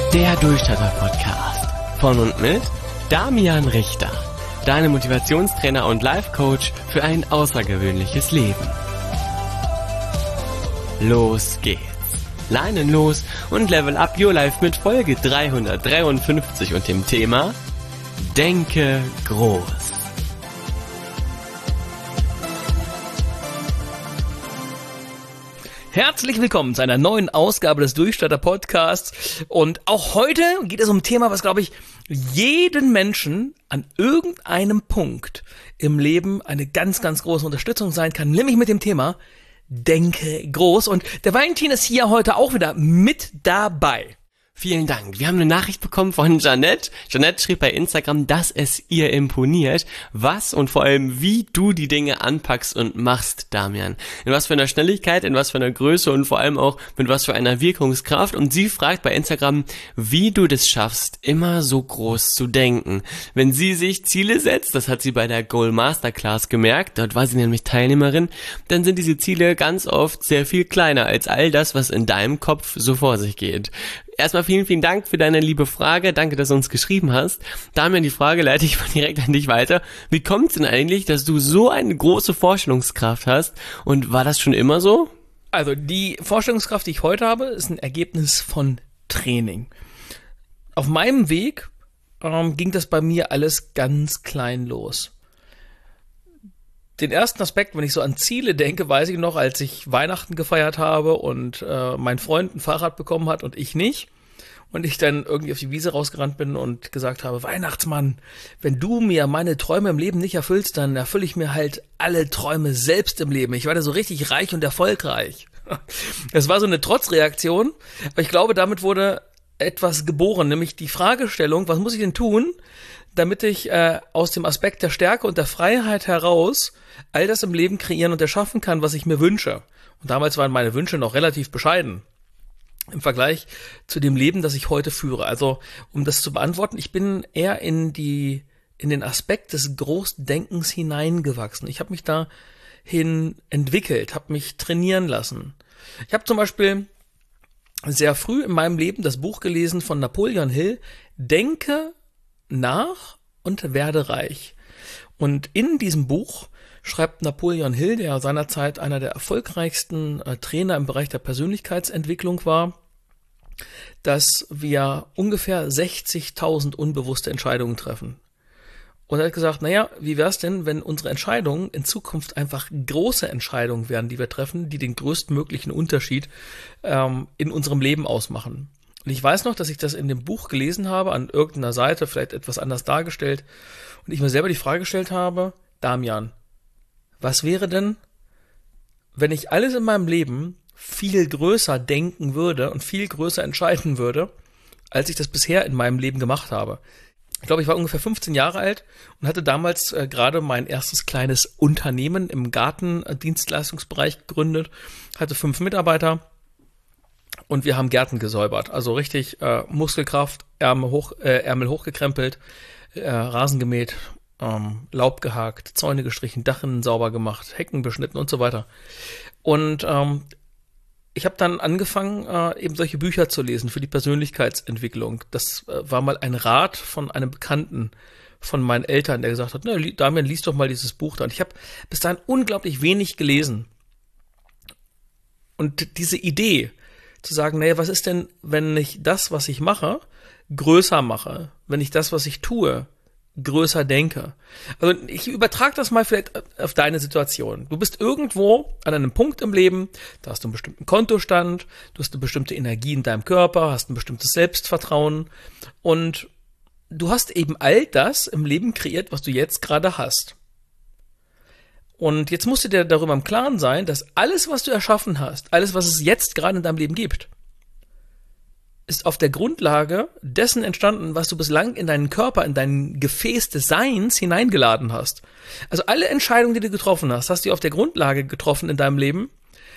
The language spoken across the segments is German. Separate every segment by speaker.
Speaker 1: Der Durchstarter-Podcast von und mit Damian Richter, deinem Motivationstrainer und Life-Coach für ein außergewöhnliches Leben. Los geht's! Leinen los und level up your life mit Folge 353 und dem Thema Denke groß.
Speaker 2: Herzlich willkommen zu einer neuen Ausgabe des Durchstarter-Podcasts und auch heute geht es um ein Thema, was, glaube ich, jeden Menschen an irgendeinem Punkt im Leben eine ganz, ganz große Unterstützung sein kann, nämlich mit dem Thema Denke groß. Und der Valentin ist hier heute auch wieder mit dabei.
Speaker 1: Vielen Dank. Wir haben eine Nachricht bekommen von Jeanette. Jeanette schrieb bei Instagram, dass es ihr imponiert, was und vor allem wie du die Dinge anpackst und machst, Damian. In was für einer Schnelligkeit, in was für einer Größe und vor allem auch mit was für einer Wirkungskraft. Und sie fragt bei Instagram, wie du das schaffst, immer so groß zu denken. Wenn sie sich Ziele setzt, das hat sie bei der Goal Masterclass gemerkt, dort war sie nämlich Teilnehmerin, dann sind diese Ziele ganz oft sehr viel kleiner als all das, was in deinem Kopf so vor sich geht. Erstmal vielen, vielen Dank für deine liebe Frage. Danke, dass du uns geschrieben hast. Damian, die Frage leite ich mal direkt an dich weiter. Wie kommt es denn eigentlich, dass du so eine große Vorstellungskraft hast? Und war das schon immer so?
Speaker 2: Also die Vorstellungskraft, die ich heute habe, ist ein Ergebnis von Training. Auf meinem Weg ging das bei mir alles ganz klein los. Den ersten Aspekt, wenn ich so an Ziele denke, weiß ich noch, als ich Weihnachten gefeiert habe und mein Freund ein Fahrrad bekommen hat und ich nicht. Und ich dann irgendwie auf die Wiese rausgerannt bin und gesagt habe, Weihnachtsmann, wenn du mir meine Träume im Leben nicht erfüllst, dann erfülle ich mir halt alle Träume selbst im Leben. Ich war da so richtig reich und erfolgreich. Das war so eine Trotzreaktion, aber ich glaube, damit wurde etwas geboren, nämlich die Fragestellung, was muss ich denn tun, damit ich aus dem Aspekt der Stärke und der Freiheit heraus all das im Leben kreieren und erschaffen kann, was ich mir wünsche. Und damals waren meine Wünsche noch relativ bescheiden im Vergleich zu dem Leben, das ich heute führe. Also, um das zu beantworten, ich bin eher in den Aspekt des Großdenkens hineingewachsen. Ich habe mich dahin entwickelt, habe mich trainieren lassen. Ich habe zum Beispiel sehr früh in meinem Leben das Buch gelesen von Napoleon Hill, Denke nach und werde reich. Und in diesem Buch schreibt Napoleon Hill, der seinerzeit einer der erfolgreichsten Trainer im Bereich der Persönlichkeitsentwicklung war, dass wir ungefähr 60.000 unbewusste Entscheidungen treffen. Und er hat gesagt, naja, wie wäre es denn, wenn unsere Entscheidungen in Zukunft einfach große Entscheidungen werden, die wir treffen, die den größtmöglichen Unterschied in unserem Leben ausmachen. Und ich weiß noch, dass ich das in dem Buch gelesen habe, an irgendeiner Seite, vielleicht etwas anders dargestellt, und ich mir selber die Frage gestellt habe, Damian, was wäre denn, wenn ich alles in meinem Leben viel größer denken würde und viel größer entscheiden würde, als ich das bisher in meinem Leben gemacht habe? Ich glaube, ich war ungefähr 15 Jahre alt und hatte damals gerade mein erstes kleines Unternehmen im Gartendienstleistungsbereich gegründet, hatte 5 Mitarbeiter und wir haben Gärten gesäubert. Also richtig Muskelkraft, Ärmel hochgekrempelt, Rasen gemäht, Laub gehakt, Zäune gestrichen, Dachinnen sauber gemacht, Hecken beschnitten und so weiter. Und ich habe dann angefangen, eben solche Bücher zu lesen für die Persönlichkeitsentwicklung. Das war mal ein Rat von einem Bekannten von meinen Eltern, der gesagt hat, na, Damian, lies doch mal dieses Buch da. Und ich habe bis dahin unglaublich wenig gelesen. Und diese Idee, zu sagen, naja, was ist denn, wenn ich das, was ich mache, größer mache? Wenn ich das, was ich tue, größer denke. Also ich übertrage das mal vielleicht auf deine Situation. Du bist irgendwo an einem Punkt im Leben, da hast du einen bestimmten Kontostand, du hast eine bestimmte Energie in deinem Körper, hast ein bestimmtes Selbstvertrauen und du hast eben all das im Leben kreiert, was du jetzt gerade hast. Und jetzt musst du dir darüber im Klaren sein, dass alles, was du erschaffen hast, alles, was es jetzt gerade in deinem Leben gibt, ist auf der Grundlage dessen entstanden, was du bislang in deinen Körper, in dein Gefäß des Seins hineingeladen hast. Also alle Entscheidungen, die du getroffen hast, hast du auf der Grundlage getroffen in deinem Leben,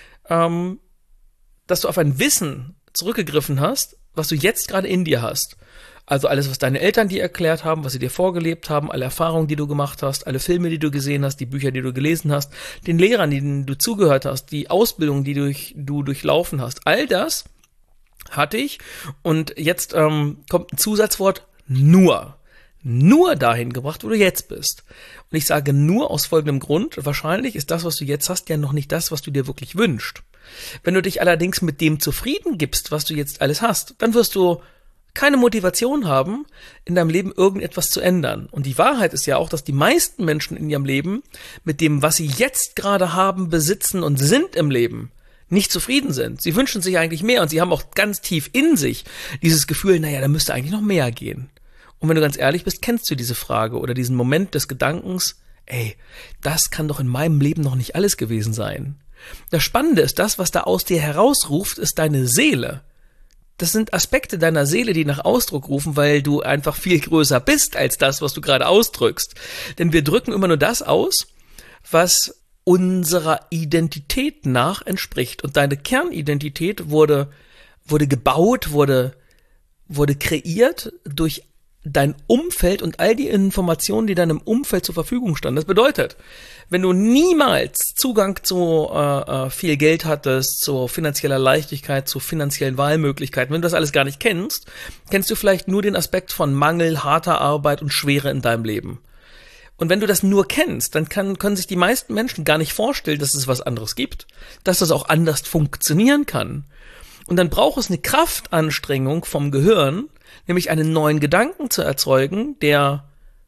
Speaker 2: dass du auf ein Wissen zurückgegriffen hast, was du jetzt gerade in dir hast. Also alles, was deine Eltern dir erklärt haben, was sie dir vorgelebt haben, alle Erfahrungen, die du gemacht hast, alle Filme, die du gesehen hast, die Bücher, die du gelesen hast, den Lehrern, denen du zugehört hast, die Ausbildung, die du durchlaufen hast. All das Hatte ich. Und jetzt kommt ein Zusatzwort nur. Nur dahin gebracht, wo du jetzt bist. Und ich sage nur aus folgendem Grund. Wahrscheinlich ist das, was du jetzt hast, ja noch nicht das, was du dir wirklich wünschst. Wenn du dich allerdings mit dem zufrieden gibst, was du jetzt alles hast, dann wirst du keine Motivation haben, in deinem Leben irgendetwas zu ändern. Und die Wahrheit ist ja auch, dass die meisten Menschen in ihrem Leben mit dem, was sie jetzt gerade haben, besitzen und sind im Leben, nicht zufrieden sind. Sie wünschen sich eigentlich mehr und sie haben auch ganz tief in sich dieses Gefühl, naja, da müsste eigentlich noch mehr gehen. Und wenn du ganz ehrlich bist, kennst du diese Frage oder diesen Moment des Gedankens, ey, das kann doch in meinem Leben noch nicht alles gewesen sein. Das Spannende ist, das, was da aus dir herausruft, ist deine Seele. Das sind Aspekte deiner Seele, die nach Ausdruck rufen, weil du einfach viel größer bist als das, was du gerade ausdrückst. Denn wir drücken immer nur das aus, was unserer Identität nach entspricht. Und deine Kernidentität wurde gebaut, wurde kreiert durch dein Umfeld und all die Informationen, die deinem Umfeld zur Verfügung standen. Das bedeutet, wenn du niemals Zugang zu viel Geld hattest, zu finanzieller Leichtigkeit, zu finanziellen Wahlmöglichkeiten, wenn du das alles gar nicht kennst, kennst du vielleicht nur den Aspekt von Mangel, harter Arbeit und Schwere in deinem Leben. Und wenn du das nur kennst, dann können sich die meisten Menschen gar nicht vorstellen, dass es was anderes gibt, dass das auch anders funktionieren kann. Und dann braucht es eine Kraftanstrengung vom Gehirn, nämlich einen neuen Gedanken zu erzeugen, der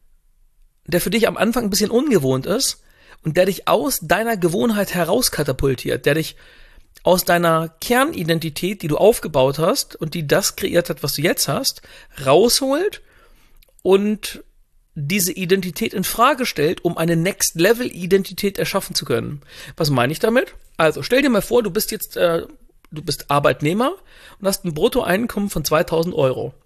Speaker 2: für dich am Anfang ein bisschen ungewohnt ist und der dich aus deiner Gewohnheit herauskatapultiert, der dich aus deiner Kernidentität, die du aufgebaut hast und die das kreiert hat, was du jetzt hast, rausholt und diese Identität in Frage stellt, um eine Next-Level-Identität erschaffen zu können. Was meine ich damit? Also stell dir mal vor, du bist Arbeitnehmer und hast ein Bruttoeinkommen von 2.000 Euro.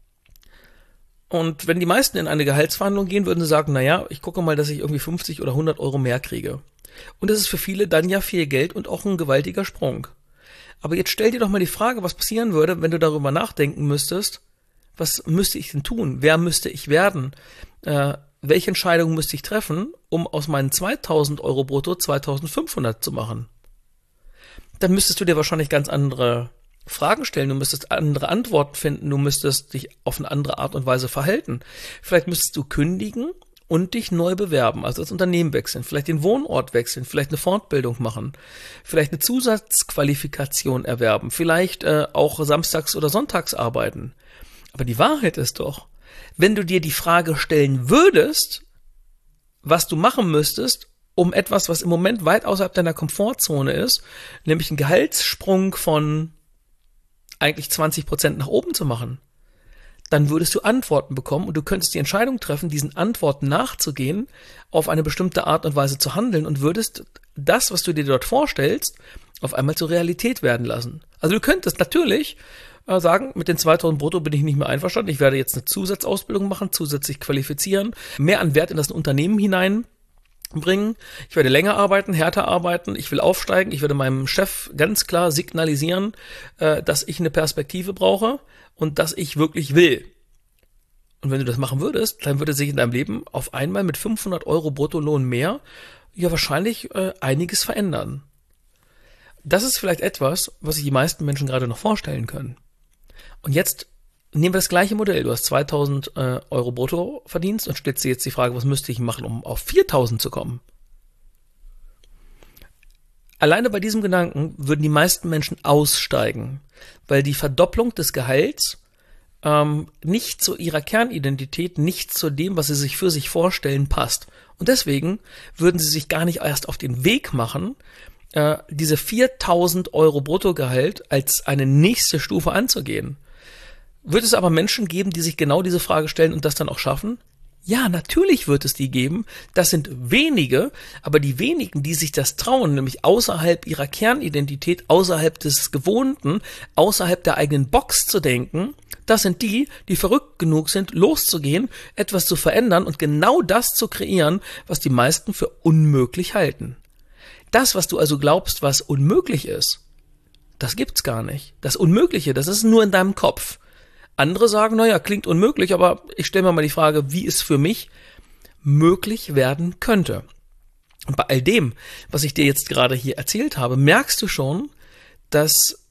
Speaker 2: Und wenn die meisten in eine Gehaltsverhandlung gehen, würden sie sagen, naja, ich gucke mal, dass ich irgendwie 50 oder 100 Euro mehr kriege. Und das ist für viele dann ja viel Geld und auch ein gewaltiger Sprung. Aber jetzt stell dir doch mal die Frage, was passieren würde, wenn du darüber nachdenken müsstest, was müsste ich denn tun? Wer müsste ich werden? Welche Entscheidung müsste ich treffen, um aus meinen 2.000 Euro brutto 2.500 zu machen? Dann müsstest du dir wahrscheinlich ganz andere Fragen stellen, du müsstest andere Antworten finden, du müsstest dich auf eine andere Art und Weise verhalten. Vielleicht müsstest du kündigen und dich neu bewerben, also das Unternehmen wechseln, vielleicht den Wohnort wechseln, vielleicht eine Fortbildung machen, vielleicht eine Zusatzqualifikation erwerben, vielleicht auch samstags oder sonntags arbeiten. Aber die Wahrheit ist doch, wenn du dir die Frage stellen würdest, was du machen müsstest, um etwas, was im Moment weit außerhalb deiner Komfortzone ist, nämlich einen Gehaltssprung von eigentlich 20% nach oben zu machen, dann würdest du Antworten bekommen und du könntest die Entscheidung treffen, diesen Antworten nachzugehen, auf eine bestimmte Art und Weise zu handeln und würdest das, was du dir dort vorstellst, auf einmal zur Realität werden lassen. Also du könntest natürlich sagen, mit den 2.000 brutto bin ich nicht mehr einverstanden, ich werde jetzt eine Zusatzausbildung machen, zusätzlich qualifizieren, mehr an Wert in das Unternehmen hineinbringen, ich werde länger arbeiten, härter arbeiten, ich will aufsteigen, ich werde meinem Chef ganz klar signalisieren, dass ich eine Perspektive brauche und dass ich wirklich will. Und wenn du das machen würdest, dann würde sich in deinem Leben auf einmal mit 500 Euro Bruttolohn mehr ja wahrscheinlich einiges verändern. Das ist vielleicht etwas, was sich die meisten Menschen gerade noch vorstellen können. Und jetzt nehmen wir das gleiche Modell. Du hast 2.000 Euro brutto verdienst und stellst dir jetzt die Frage, was müsste ich machen, um auf 4.000 zu kommen? Alleine bei diesem Gedanken würden die meisten Menschen aussteigen, weil die Verdopplung des Gehalts nicht zu ihrer Kernidentität, nicht zu dem, was sie sich für sich vorstellen, passt. Und deswegen würden sie sich gar nicht erst auf den Weg machen, diese 4.000 Euro Bruttogehalt als eine nächste Stufe anzugehen. Wird es aber Menschen geben, die sich genau diese Frage stellen und das dann auch schaffen? Ja, natürlich wird es die geben. Das sind wenige, aber die wenigen, die sich das trauen, nämlich außerhalb ihrer Kernidentität, außerhalb des Gewohnten, außerhalb der eigenen Box zu denken, das sind die, die verrückt genug sind, loszugehen, etwas zu verändern und genau das zu kreieren, was die meisten für unmöglich halten. Das, was du also glaubst, was unmöglich ist, das gibt's gar nicht. Das Unmögliche, das ist nur in deinem Kopf. Andere sagen, naja, klingt unmöglich, aber ich stelle mir mal die Frage, wie es für mich möglich werden könnte. Und bei all dem, was ich dir jetzt gerade hier erzählt habe, merkst du schon, dass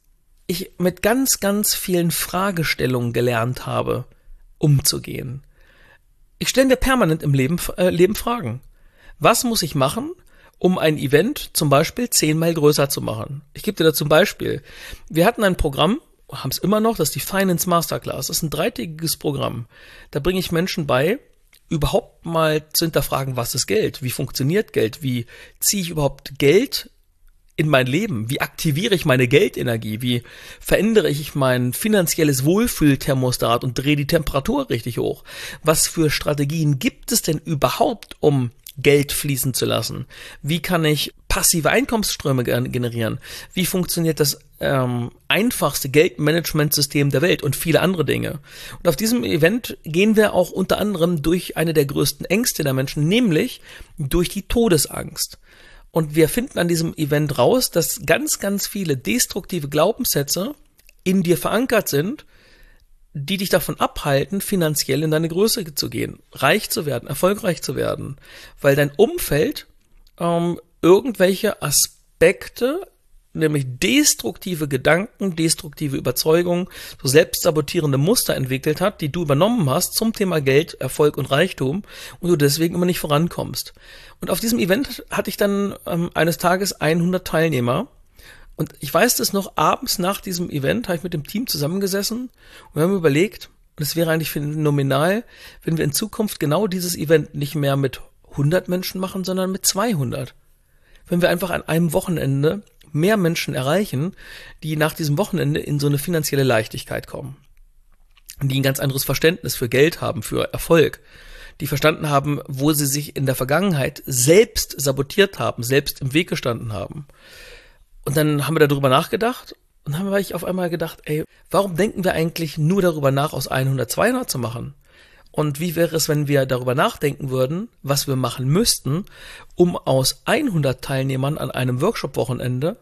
Speaker 2: ich mit ganz, ganz vielen Fragestellungen gelernt habe, umzugehen. Ich stelle mir permanent im Leben Fragen. Was muss ich machen, um ein Event zum Beispiel 10-mal größer zu machen? Ich gebe dir dazu ein Beispiel. Wir hatten ein Programm, haben es immer noch, das ist die Finance Masterclass. Das ist ein 3-tägiges Programm. Da bringe ich Menschen bei, überhaupt mal zu hinterfragen, was ist Geld? Wie funktioniert Geld? Wie ziehe ich überhaupt Geld in mein Leben? Wie aktiviere ich meine Geldenergie? Wie verändere ich mein finanzielles Wohlfühlthermostat und drehe die Temperatur richtig hoch? Was für Strategien gibt es denn überhaupt, um Geld fließen zu lassen? Wie kann ich passive Einkommensströme generieren? Wie funktioniert das einfachste Geldmanagementsystem der Welt und viele andere Dinge? Und auf diesem Event gehen wir auch unter anderem durch eine der größten Ängste der Menschen, nämlich durch die Todesangst. Und wir finden an diesem Event raus, dass ganz, ganz viele destruktive Glaubenssätze in dir verankert sind, die dich davon abhalten, finanziell in deine Größe zu gehen, reich zu werden, erfolgreich zu werden, weil dein Umfeld irgendwelche Aspekte, nämlich destruktive Gedanken, destruktive Überzeugungen, so selbstsabotierende Muster entwickelt hat, die du übernommen hast zum Thema Geld, Erfolg und Reichtum und du deswegen immer nicht vorankommst. Und auf diesem Event hatte ich dann eines Tages 100 Teilnehmer. Und ich weiß das noch, abends nach diesem Event habe ich mit dem Team zusammengesessen und wir haben überlegt, und es wäre eigentlich phänomenal, wenn wir in Zukunft genau dieses Event nicht mehr mit 100 Menschen machen, sondern mit 200. Wenn wir einfach an einem Wochenende mehr Menschen erreichen, die nach diesem Wochenende in so eine finanzielle Leichtigkeit kommen. Die ein ganz anderes Verständnis für Geld haben, für Erfolg. Die verstanden haben, wo sie sich in der Vergangenheit selbst sabotiert haben, selbst im Weg gestanden haben. Und dann haben wir darüber nachgedacht und dann habe ich auf einmal gedacht, ey, warum denken wir eigentlich nur darüber nach, aus 100 200 zu machen? Und wie wäre es, wenn wir darüber nachdenken würden, was wir machen müssten, um aus 100 Teilnehmern an einem Workshop-Wochenende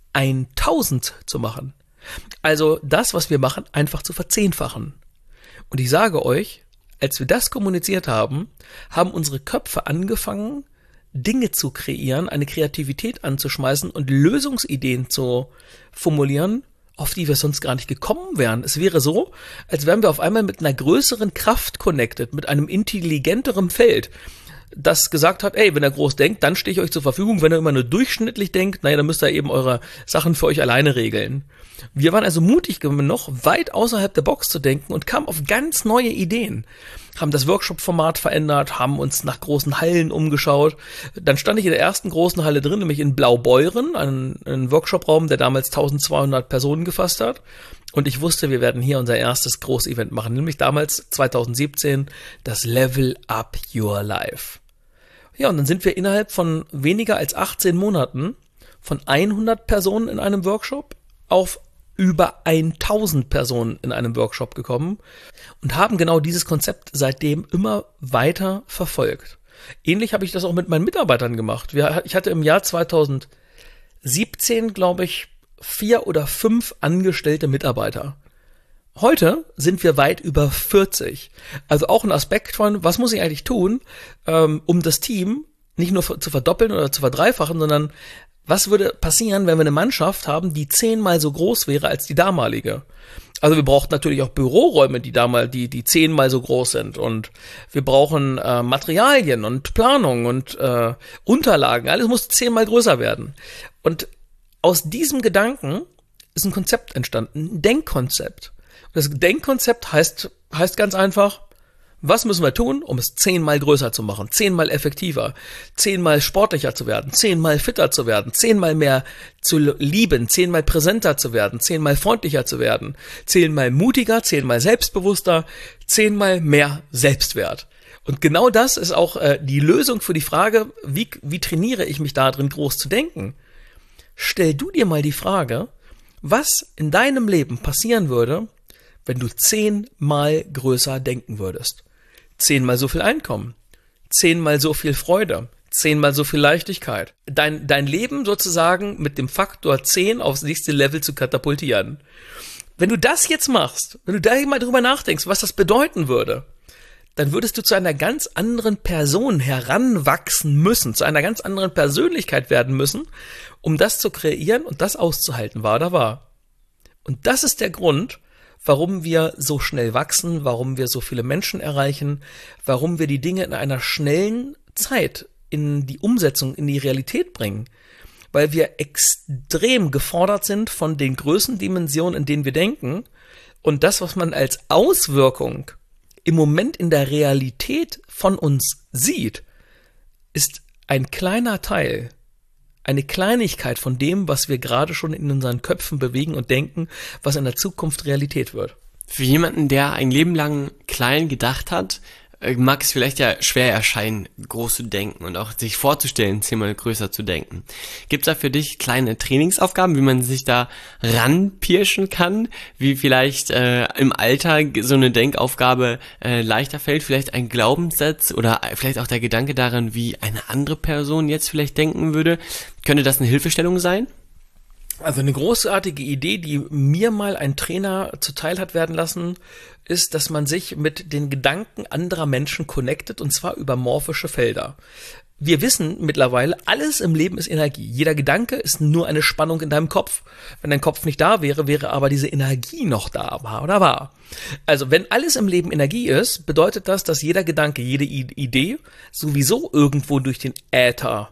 Speaker 2: 1000 zu machen? Also das, was wir machen, einfach zu verzehnfachen. Und ich sage euch, als wir das kommuniziert haben, haben unsere Köpfe angefangen, Dinge zu kreieren, eine Kreativität anzuschmeißen und Lösungsideen zu formulieren, auf die wir sonst gar nicht gekommen wären. Es wäre so, als wären wir auf einmal mit einer größeren Kraft connected, mit einem intelligenteren Feld, das gesagt hat, ey, wenn ihr groß denkt, dann stehe ich euch zur Verfügung. Wenn ihr immer nur durchschnittlich denkt, naja, dann müsst ihr eben eure Sachen für euch alleine regeln. Wir waren also mutig genug, weit außerhalb der Box zu denken und kamen auf ganz neue Ideen. Haben das Workshop-Format verändert, haben uns nach großen Hallen umgeschaut. Dann stand ich in der ersten großen Halle drin, nämlich in Blaubeuren, ein Workshop-Raum, der damals 1200 Personen gefasst hat. Und ich wusste, wir werden hier unser erstes Groß-Event machen, nämlich damals 2017 das Level Up Your Life. Ja, und dann sind wir innerhalb von weniger als 18 Monaten von 100 Personen in einem Workshop auf über 1000 Personen in einem Workshop gekommen und haben genau dieses Konzept seitdem immer weiter verfolgt. Ähnlich habe ich das auch mit meinen Mitarbeitern gemacht. Ich hatte im Jahr 2017, glaube ich, 4 oder 5 angestellte Mitarbeiter. Heute sind wir weit über 40. Also auch ein Aspekt von, was muss ich eigentlich tun, um das Team nicht nur zu verdoppeln oder zu verdreifachen, sondern was würde passieren, wenn wir eine Mannschaft haben, die 10-mal so groß wäre als die damalige? Also wir brauchen natürlich auch Büroräume, die 10-mal so groß sind. Und wir brauchen Materialien und Planung und Unterlagen. Alles muss 10-mal größer werden. Und aus diesem Gedanken ist ein Konzept entstanden, ein Denkkonzept. Das Denkkonzept heißt ganz einfach, was müssen wir tun, um es 10-mal größer zu machen, 10-mal effektiver, 10-mal sportlicher zu werden, 10-mal fitter zu werden, 10-mal mehr zu lieben, 10-mal präsenter zu werden, 10-mal freundlicher zu werden, 10-mal mutiger, 10-mal selbstbewusster, 10-mal mehr Selbstwert. Und genau das ist auch die Lösung für die Frage, wie trainiere ich mich da drin, groß zu denken? Stell du dir mal die Frage, was in deinem Leben passieren würde, wenn du 10-mal größer denken würdest. 10-mal so viel Einkommen, 10-mal so viel Freude, 10-mal so viel Leichtigkeit. Dein Leben sozusagen mit dem Faktor 10 aufs nächste Level zu katapultieren. Wenn du das jetzt machst, wenn du da mal drüber nachdenkst, was das bedeuten würde, dann würdest du zu einer ganz anderen Person heranwachsen müssen, zu einer ganz anderen Persönlichkeit werden müssen, um das zu kreieren und das auszuhalten, wahr oder wahr. Und das ist der Grund, warum wir so schnell wachsen, warum wir so viele Menschen erreichen, warum wir die Dinge in einer schnellen Zeit in die Umsetzung, in die Realität bringen. Weil wir extrem gefordert sind von den Größendimensionen, in denen wir denken. Und das, was man als Auswirkung im Moment in der Realität von uns sieht, ist ein kleiner Teil, eine Kleinigkeit von dem, was wir gerade schon in unseren Köpfen bewegen und denken, was in der Zukunft Realität wird.
Speaker 1: Für jemanden, der ein Leben lang klein gedacht hat, mag es vielleicht ja schwer erscheinen, groß zu denken und auch sich vorzustellen, 10-mal größer zu denken. Gibt es da für dich kleine Trainingsaufgaben, wie man sich da ranpirschen kann, wie vielleicht im Alltag so eine Denkaufgabe leichter fällt, vielleicht ein Glaubenssatz oder vielleicht auch der Gedanke daran, wie eine andere Person jetzt vielleicht denken würde? Könnte das eine Hilfestellung sein?
Speaker 2: Also eine großartige Idee, die mir mal ein Trainer zuteil hat werden lassen, ist, dass man sich mit den Gedanken anderer Menschen connectet, und zwar über morphische Felder. Wir wissen mittlerweile, alles im Leben ist Energie. Jeder Gedanke ist nur eine Spannung in deinem Kopf. Wenn dein Kopf nicht da wäre, wäre aber diese Energie noch da, wahr oder wahr? Also wenn alles im Leben Energie ist, bedeutet das, dass jeder Gedanke, jede Idee sowieso irgendwo durch den Äther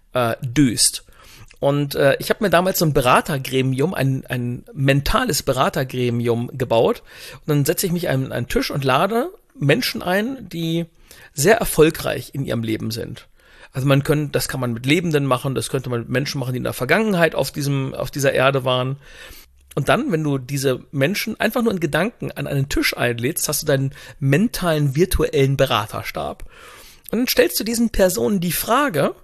Speaker 2: düst. Und ich habe mir damals so ein Beratergremium, ein mentales Beratergremium gebaut. Und dann setze ich mich an einen Tisch und lade Menschen ein, die sehr erfolgreich in ihrem Leben sind. Also das kann man mit Lebenden machen, das könnte man mit Menschen machen, die in der Vergangenheit auf dieser Erde waren. Und dann, wenn du diese Menschen einfach nur in Gedanken an einen Tisch einlädst, hast du deinen mentalen, virtuellen Beraterstab. Und dann stellst du diesen Personen die Frage,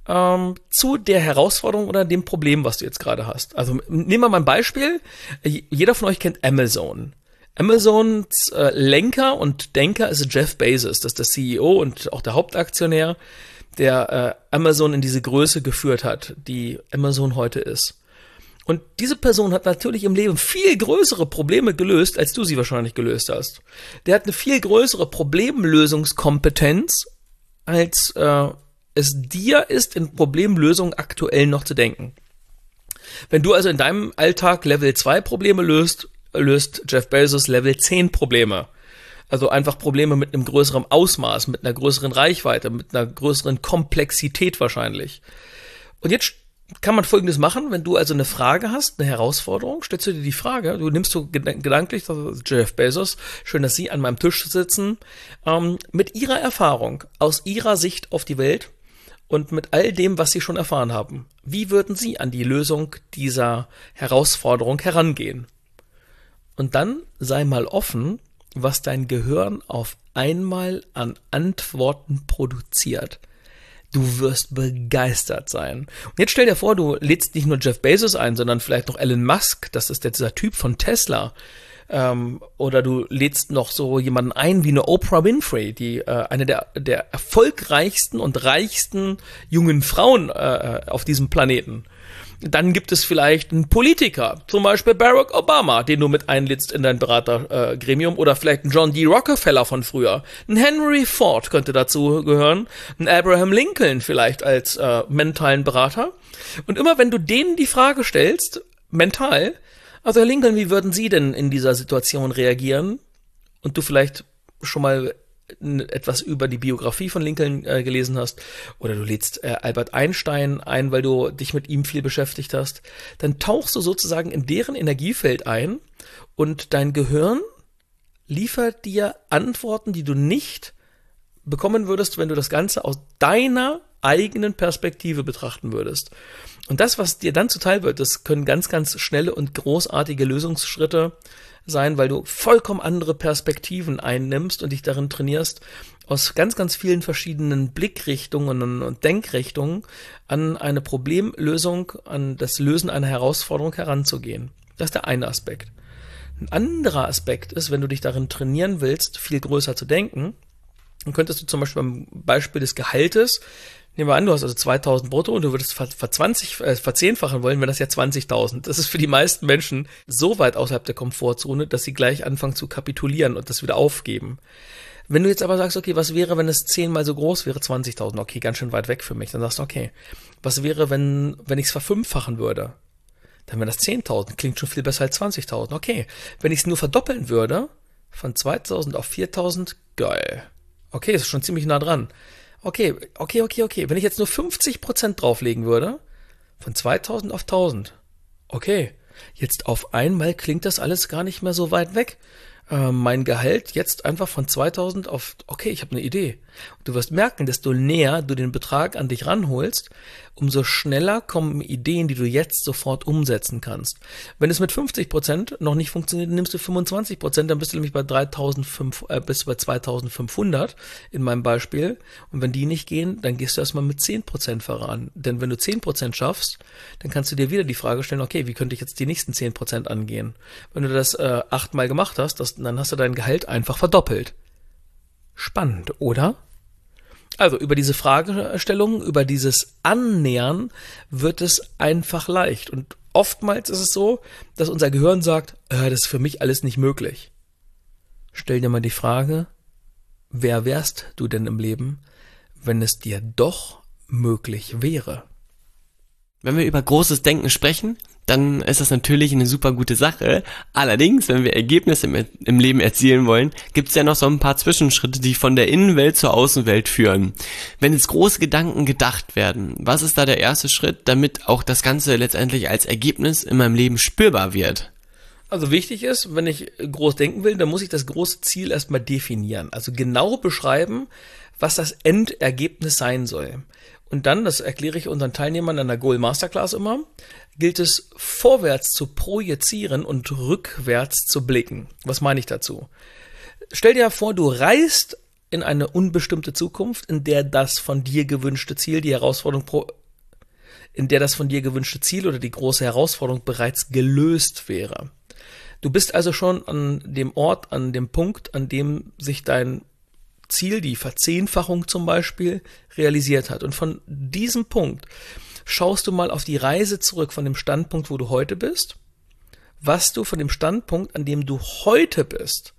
Speaker 2: zu der Herausforderung oder dem Problem, was du jetzt gerade hast. Also nehmen wir mal ein Beispiel. Jeder von euch kennt Amazon. Amazons Lenker und Denker ist Jeff Bezos. Das ist der CEO und auch der Hauptaktionär, der Amazon in diese Größe geführt hat, die Amazon heute ist. Und diese Person hat natürlich im Leben viel größere Probleme gelöst, als du sie wahrscheinlich gelöst hast. Der hat eine viel größere Problemlösungskompetenz, als es dir ist, in Problemlösungen aktuell noch zu denken. Wenn du also in deinem Alltag Level 2 Probleme löst Jeff Bezos Level 10 Probleme. Also einfach Probleme mit einem größeren Ausmaß, mit einer größeren Reichweite, mit einer größeren Komplexität wahrscheinlich. Und jetzt kann man Folgendes machen, wenn du also eine Frage hast, eine Herausforderung, stellst du dir die Frage, du nimmst so gedanklich, Jeff Bezos, schön, dass Sie an meinem Tisch sitzen, mit Ihrer Erfahrung, aus Ihrer Sicht auf die Welt, und mit all dem, was Sie schon erfahren haben, wie würden Sie an die Lösung dieser Herausforderung herangehen? Und dann sei mal offen, was dein Gehirn auf einmal an Antworten produziert. Du wirst begeistert sein. Und jetzt stell dir vor, du lädst nicht nur Jeff Bezos ein, sondern vielleicht noch Elon Musk, das ist dieser Typ von Tesla. Oder du lädst noch so jemanden ein wie eine Oprah Winfrey, die eine der erfolgreichsten und reichsten jungen Frauen auf diesem Planeten. Dann gibt es vielleicht einen Politiker, zum Beispiel Barack Obama, den du mit einlädst in dein Beratergremium, oder vielleicht einen John D. Rockefeller von früher. Ein Henry Ford könnte dazu gehören, ein Abraham Lincoln vielleicht als mentalen Berater. Und immer wenn du denen die Frage stellst, mental, also Herr Lincoln, wie würden Sie denn in dieser Situation reagieren? Und du vielleicht schon mal etwas über die Biografie von Lincoln gelesen hast, oder du lädst Albert Einstein ein, weil du dich mit ihm viel beschäftigt hast, dann tauchst du sozusagen in deren Energiefeld ein und dein Gehirn liefert dir Antworten, die du nicht bekommen würdest, wenn du das Ganze aus deiner eigenen Perspektive betrachten würdest. Und das, was dir dann zuteil wird, das können ganz, ganz schnelle und großartige Lösungsschritte sein, weil du vollkommen andere Perspektiven einnimmst und dich darin trainierst, aus ganz, ganz vielen verschiedenen Blickrichtungen und Denkrichtungen an eine Problemlösung, an das Lösen einer Herausforderung heranzugehen. Das ist der eine Aspekt. Ein anderer Aspekt ist, wenn du dich darin trainieren willst, viel größer zu denken, dann könntest du zum Beispiel beim Beispiel des Gehaltes, nehmen wir an, du hast also 2.000 brutto und du würdest verzehnfachen wollen, wenn das ja 20.000. Das ist für die meisten Menschen so weit außerhalb der Komfortzone, dass sie gleich anfangen zu kapitulieren und das wieder aufgeben. Wenn du jetzt aber sagst, okay, was wäre, wenn es 10-mal so groß wäre, 20.000, okay, ganz schön weit weg für mich, dann sagst du, okay, was wäre, wenn ich es verfünffachen würde? Dann wären das 10.000, klingt schon viel besser als 20.000. Okay, wenn ich es nur verdoppeln würde, von 2.000 auf 4.000, geil. Okay, ist schon ziemlich nah dran. Okay. Wenn ich jetzt nur 50% drauflegen würde, von 2.000 auf 1.000, okay, jetzt auf einmal klingt das alles gar nicht mehr so weit weg. Mein Gehalt jetzt einfach von 2.000 auf, okay, ich habe eine Idee. Und du wirst merken, desto näher du den Betrag an dich ranholst, umso schneller kommen Ideen, die du jetzt sofort umsetzen kannst. Wenn es mit 50% noch nicht funktioniert, nimmst du 25%, dann bist du nämlich bei 2.500 in meinem Beispiel. Und wenn die nicht gehen, dann gehst du erstmal mit 10% voran. Denn wenn du 10% schaffst, dann kannst du dir wieder die Frage stellen, okay, wie könnte ich jetzt die nächsten 10% angehen? Wenn du das 8-mal gemacht hast, dann hast du dein Gehalt einfach verdoppelt. Spannend, oder? Also über diese Fragestellung, über dieses Annähern wird es einfach leicht. Und oftmals ist es so, dass unser Gehirn sagt, das ist für mich alles nicht möglich. Stell dir mal die Frage, wer wärst du denn im Leben, wenn es dir doch möglich wäre?
Speaker 1: Wenn wir über großes Denken sprechen, dann ist das natürlich eine super gute Sache. Allerdings, wenn wir Ergebnisse im Leben erzielen wollen, gibt es ja noch so ein paar Zwischenschritte, die von der Innenwelt zur Außenwelt führen. Wenn jetzt große Gedanken gedacht werden, was ist da der erste Schritt, damit auch das Ganze letztendlich als Ergebnis in meinem Leben spürbar wird?
Speaker 2: Also wichtig ist, wenn ich groß denken will, dann muss ich das große Ziel erstmal definieren. Also genau beschreiben, was das Endergebnis sein soll. Und dann, das erkläre ich unseren Teilnehmern an der Goal Masterclass immer, gilt es vorwärts zu projizieren und rückwärts zu blicken. Was meine ich dazu? Stell dir vor, du reist in eine unbestimmte Zukunft, in der das von dir gewünschte Ziel, die Herausforderung, in der das von dir gewünschte Ziel oder die große Herausforderung bereits gelöst wäre. Du bist also schon an dem Ort, an dem Punkt, an dem sich dein Ziel, die Verzehnfachung zum Beispiel, realisiert hat. Und von diesem Punkt schaust du mal auf die Reise zurück von dem Standpunkt, wo du heute bist, was du von dem Standpunkt, an dem du heute bist,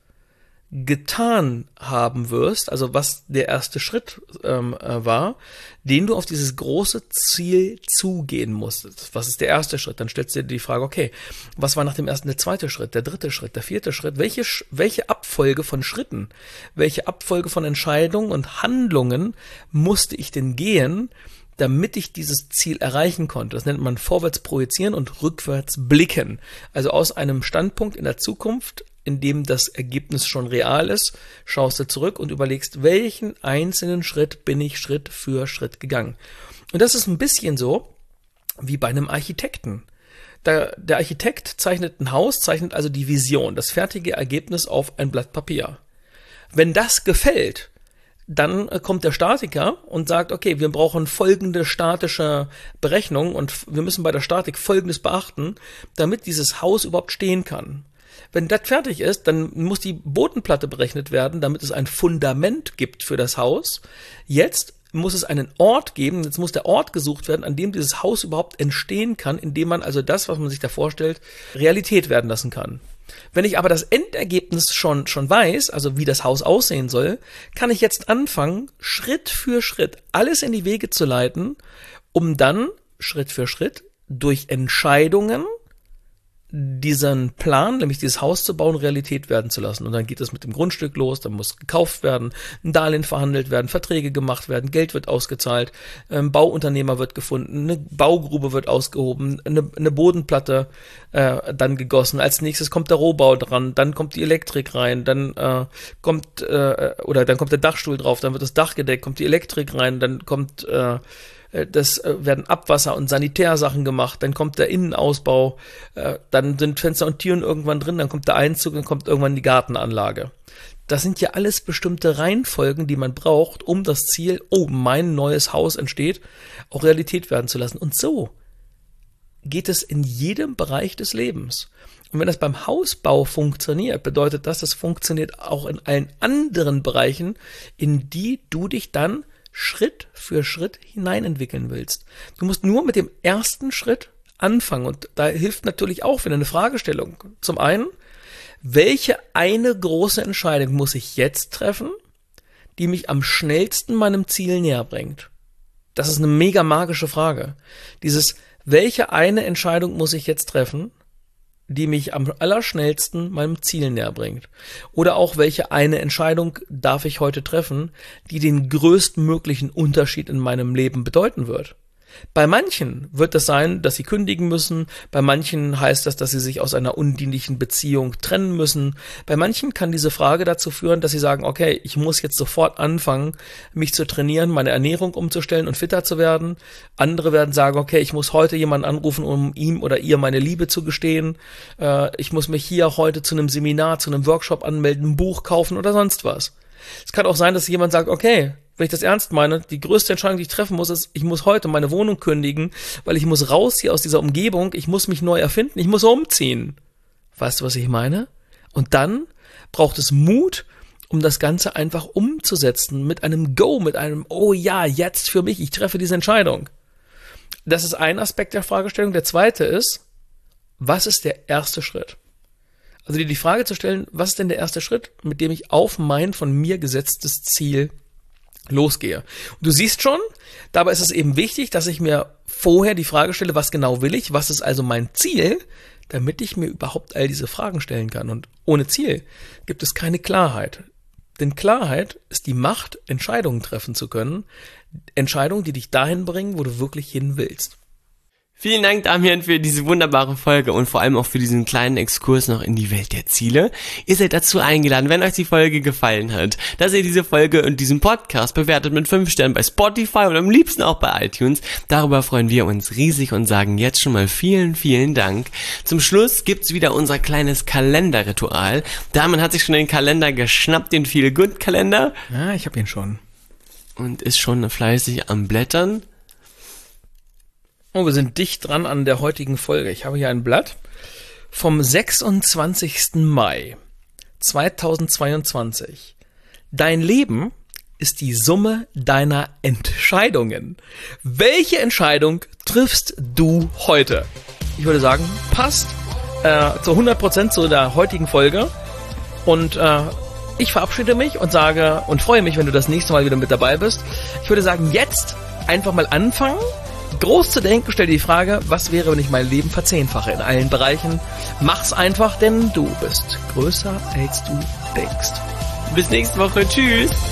Speaker 2: getan haben wirst, also was der erste Schritt war, den du auf dieses große Ziel zugehen musstest. Was ist der erste Schritt? Dann stellst du dir die Frage, okay, was war nach dem ersten der zweite Schritt, der dritte Schritt, der vierte Schritt? Welche Abfolge von Schritten, welche Abfolge von Entscheidungen und Handlungen musste ich denn gehen, damit ich dieses Ziel erreichen konnte? Das nennt man vorwärts projizieren und rückwärts blicken. Also aus einem Standpunkt in der Zukunft, in dem das Ergebnis schon real ist, schaust du zurück und überlegst, welchen einzelnen Schritt bin ich Schritt für Schritt gegangen. Und das ist ein bisschen so wie bei einem Architekten. Der Architekt zeichnet ein Haus, zeichnet also die Vision, das fertige Ergebnis auf ein Blatt Papier. Wenn das gefällt, dann kommt der Statiker und sagt, okay, wir brauchen folgende statische Berechnung und wir müssen bei der Statik Folgendes beachten, damit dieses Haus überhaupt stehen kann. Wenn das fertig ist, dann muss die Bodenplatte berechnet werden, damit es ein Fundament gibt für das Haus. Jetzt muss es einen Ort geben, jetzt muss der Ort gesucht werden, an dem dieses Haus überhaupt entstehen kann, indem man also das, was man sich da vorstellt, Realität werden lassen kann. Wenn ich aber das Endergebnis schon weiß, also wie das Haus aussehen soll, kann ich jetzt anfangen, Schritt für Schritt alles in die Wege zu leiten, um dann Schritt für Schritt durch Entscheidungen diesen Plan, nämlich dieses Haus zu bauen, Realität werden zu lassen. Und dann geht es mit dem Grundstück los, dann muss gekauft werden, ein Darlehen verhandelt werden, Verträge gemacht werden, Geld wird ausgezahlt, ein Bauunternehmer wird gefunden, eine Baugrube wird ausgehoben, eine Bodenplatte dann gegossen. Als nächstes kommt der Rohbau dran, dann kommt die Elektrik rein, dann kommt der Dachstuhl drauf, dann wird das Dach gedeckt, kommt die Elektrik rein, dann kommt werden Abwasser- und Sanitärsachen gemacht, dann kommt der Innenausbau, dann sind Fenster und Türen irgendwann drin, dann kommt der Einzug, dann kommt irgendwann die Gartenanlage. Das sind ja alles bestimmte Reihenfolgen, die man braucht, um das Ziel, mein neues Haus entsteht, auch Realität werden zu lassen. Und so geht es in jedem Bereich des Lebens. Und wenn das beim Hausbau funktioniert, bedeutet das, das funktioniert auch in allen anderen Bereichen, in die du dich dann Schritt für Schritt hineinentwickeln willst. Du musst nur mit dem ersten Schritt anfangen und da hilft natürlich auch wieder eine Fragestellung. Zum einen, welche eine große Entscheidung muss ich jetzt treffen, die mich am schnellsten meinem Ziel näher bringt? Das ist eine mega magische Frage. welche eine Entscheidung muss ich jetzt treffen, die mich am allerschnellsten meinem Ziel näher bringt? Oder auch, welche eine Entscheidung darf ich heute treffen, die den größtmöglichen Unterschied in meinem Leben bedeuten wird? Bei manchen wird es sein, dass sie kündigen müssen, bei manchen heißt das, dass sie sich aus einer undienlichen Beziehung trennen müssen, bei manchen kann diese Frage dazu führen, dass sie sagen, okay, ich muss jetzt sofort anfangen, mich zu trainieren, meine Ernährung umzustellen und fitter zu werden. Andere werden sagen, okay, ich muss heute jemanden anrufen, um ihm oder ihr meine Liebe zu gestehen. Ich muss mich hier heute zu einem Seminar, zu einem Workshop anmelden, ein Buch kaufen oder sonst was. Es kann auch sein, dass jemand sagt, okay, wenn ich das ernst meine, die größte Entscheidung, die ich treffen muss, ist, ich muss heute meine Wohnung kündigen, weil ich muss raus hier aus dieser Umgebung, ich muss mich neu erfinden, ich muss umziehen. Weißt du, was ich meine? Und dann braucht es Mut, um das Ganze einfach umzusetzen, mit einem Go, mit einem, oh ja, jetzt für mich, ich treffe diese Entscheidung. Das ist ein Aspekt der Fragestellung. Der zweite ist, was ist der erste Schritt? Also dir die Frage zu stellen, was ist denn der erste Schritt, mit dem ich auf mein von mir gesetztes Ziel losgehe. Und du siehst schon, dabei ist es eben wichtig, dass ich mir vorher die Frage stelle, was genau will ich, was ist also mein Ziel, damit ich mir überhaupt all diese Fragen stellen kann. Und ohne Ziel gibt es keine Klarheit. Denn Klarheit ist die Macht, Entscheidungen treffen zu können. Entscheidungen, die dich dahin bringen, wo du wirklich hin willst.
Speaker 1: Vielen Dank, Damian, für diese wunderbare Folge und vor allem auch für diesen kleinen Exkurs noch in die Welt der Ziele. Ihr seid dazu eingeladen, wenn euch die Folge gefallen hat, dass ihr diese Folge und diesen Podcast bewertet mit 5 Sternen bei Spotify und am liebsten auch bei iTunes. Darüber freuen wir uns riesig und sagen jetzt schon mal vielen, vielen Dank. Zum Schluss gibt's wieder unser kleines Kalenderritual. Damian hat sich schon den Kalender geschnappt, den Feel-Good-Kalender.
Speaker 2: Ja, ich habe ihn schon.
Speaker 1: Und ist schon fleißig am Blättern.
Speaker 2: Oh, wir sind dicht dran an der heutigen Folge. Ich habe hier ein Blatt vom 26. Mai 2022. Dein Leben ist die Summe deiner Entscheidungen. Welche Entscheidung triffst du heute? Ich würde sagen, passt zu 100% zu der heutigen Folge. Und ich verabschiede mich und sage und freue mich, wenn du das nächste Mal wieder mit dabei bist. Ich würde sagen, jetzt einfach mal anfangen, groß zu denken. Stell dir die Frage, was wäre, wenn ich mein Leben verzehnfache in allen Bereichen? Mach's einfach, denn du bist größer, als du denkst.
Speaker 1: Bis nächste Woche. Tschüss.